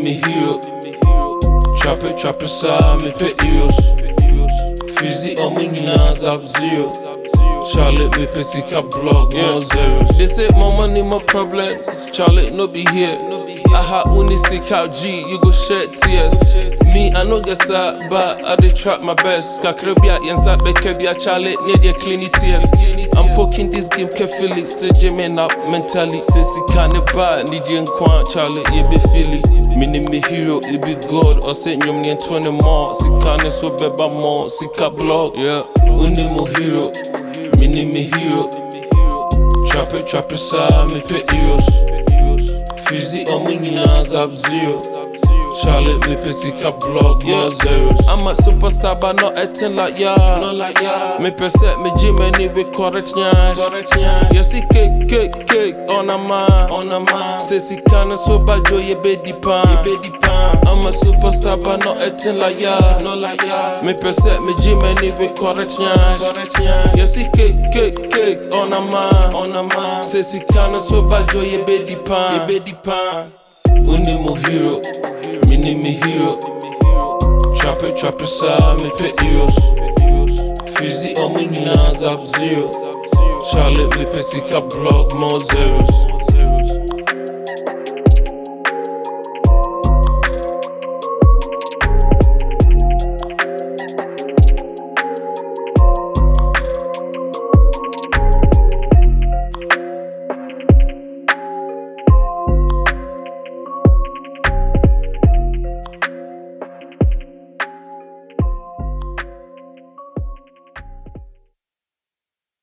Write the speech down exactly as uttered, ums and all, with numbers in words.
me hero. Trap it, trap it, sa me pe eos. Fizzy on me nina zap zero. Charlotte me pe sika blog, more zeros. They say my money, my problems. Charlotte no be here. I had only seek out G, you go shed tears. Me, I no get sad, but I dey trap my best. Kakrabia, Yansa, Bekebia, Charlotte, need your clean tears. I'm poking this game carefully, still jamming up mentally. Since you can't buy, need you in Quan, Charlotte, you be Philly. Me name me hero, it be God, or say you me twenty more. Si can't so beba more, sika blog, yeah. Only mo hero, me name me hero. Trap it, trap it, sa me pe eos. Fizzy on me nina zap zero. Charlotte me pe sika blog, more zeros. I'm a superstar but not acting like ya. Not like ya. Me pe set me gym anyway correct nyash. Yes he cake, cake, cake on a man, on a man. Say si can't so bad jo ye be pan, ye be pan. I'm a superstar but not acting like ya. Not like ya. Me pe set me gym anyway correct nyash. Yes he cake, cake, cake on a man, on a man. Say si can't so bad jo ye be pan, ye be pan. Only mo hero. Me name me hero. Trap it, trap it, sa me pe eos. Fizzy on me nina zap zero. Charlotte me pe sika blog, more zeros.